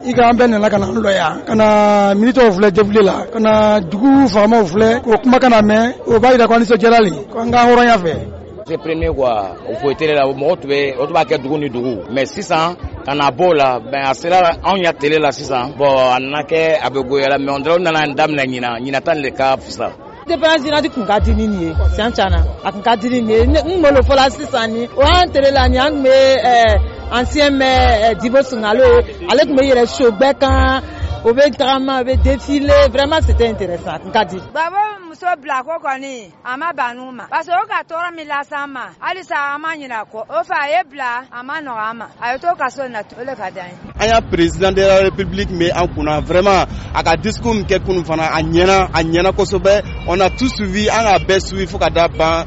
i ka an bɛɛ nana ka na an lɔya ka na militaires filɛ défilé la ka na dugu faamaw filɛ o kuma kana mɛn o b'a yira ko an nisɔndiyara le ko an k'an hɔrɔnya fɛ. C'est premier quoi o faut télé la mɔgɔ tun b'a kɛ dugu ni dugu mais sisan ka na bɔ o la ben a sera anw ya télé la sisan bon a nana kɛ a bɛ goya la mais on dirait nana daminɛ ɲina tan de ka fisa. Dépendance dynamique kun ka di ni nin ye siyan cana a kun ka di ni nin ye n malo fɔla sisan ni o y'an télé la ni an kun bɛ ancien maire Dibo Sungalo ale kun bɛ yɛrɛ show bɛɛ kan o bɛ tagama o bɛ défiler vraiment c'était intéressant a kun ka di. Baba muso bila ko kɔni a ma ban n'u ma parce que o ka tɔɔrɔ min las'an ma halisa an ma ɲinɛ kɔ o fɛ a ye bila a ma nɔgɔ an ma a ye to kaso in na o le ka d'an ye. An y'a président de la république mais an kunna vraiment a ka discours min kɛ kunun fana a ɲɛna kosɛbɛ on a tout suivi an ka bɛɛ suivi fo ka da ban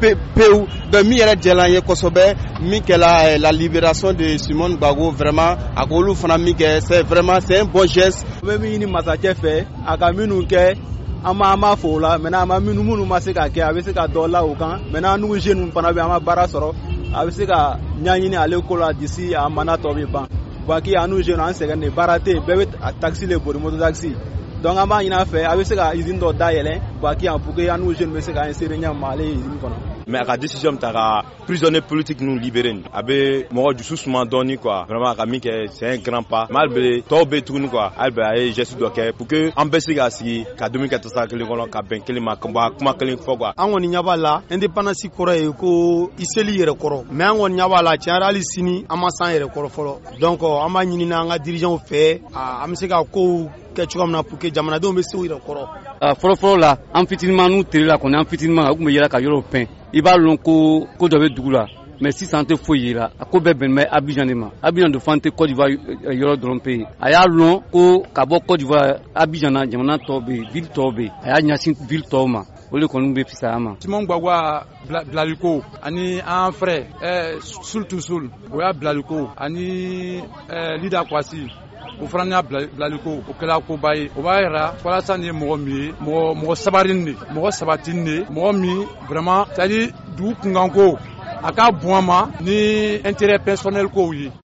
pewu donc min yɛrɛ jɛla ye kosɛbɛ min kɛla la libération de Simone Gbagbo vraiment a k'olu fana min kɛ c'est un bon geste. An bɛ min ɲini masakɛ fɛ a ka minnu kɛ an ma fɔ o la maintenant an ma minnu ma se ka kɛ a bɛ se ka dɔ la o kan maintenant nous jeunes fana bɛ an ma baara sɔrɔ a bɛ se ka ɲɛɲini ale ko la d'ici a mana tɔ bɛ ban baki an nous jeunes an sɛgɛn de baara tɛ yen bɛɛ bɛ taxi le boli moto taxi donc an b'a ɲini a fɛ a bɛ se ka usine dɔ dayɛlɛ baki an pour que an nous jeunes bɛ se ka insérer ɲɛma ale usine kɔnɔ. Mais a ka décision ta ka prisonnier politique nous libérer a bɛ mɔgɔ dusu suma dɔɔni quoi vraiment a ka min kɛ c'est un grand pas mais hali bi tɔw bɛ tuguni quoi hali bi a ye geste dɔ kɛ pour que an bɛ se ka sigi ka dumuni kɛ tasa kelen kɔnɔ ka bɛn kelen ma ka kuma kelen fɔ quoi. An kɔni ɲɛ b'a la indépendance kɔrɔ ye ko i seli yɛrɛ kɔrɔ mais an kɔni ɲɛ b'a la tiɲɛ yɛrɛ hali sini an ma s'an yɛrɛ kɔrɔ fɔlɔ donc an b'a ɲini an ka dirigeants fɛ an bɛ se ka kow kɛ cogoya min na pour que jamanadenw bɛ se u yɛrɛ kɔrɔ. Fɔlɔfɔlɔ la an fitininma n'u teri la kɔni an fitininma o tun bɛ yɛlɛ ka yɔrɔ pɛn i b'a lɔn ko dɔ bɛ dugu la mais sisan an tɛ foyi yera a ko bɛɛ bɛnnen bɛ Abidjan de ma Abidjan de fan tɛ Côte d'Ivoire yɔrɔ dɔrɔn pe yen a y'a lɔn ko ka bɔ Côte d'Ivoire Abidjan na jamana tɔw bɛ yen ville tɔw bɛ yen a y'a ɲɛsin ville tɔw ma o de kɔni bɛ fisaya ma. Simon Gbagbo bilaliko ani an frère surtout o y'a bilaliko ani Lida Kwasi o fana y'a bilaliko o kɛla koba ye o b'a yira walasa nin ye mɔgɔ min ye mɔgɔ sabarini de mɔgɔ sabatini de mɔgɔ min vraiment c'est à dire dugu kunkanko a ka bon a ma ni intérêt personnel kow ye.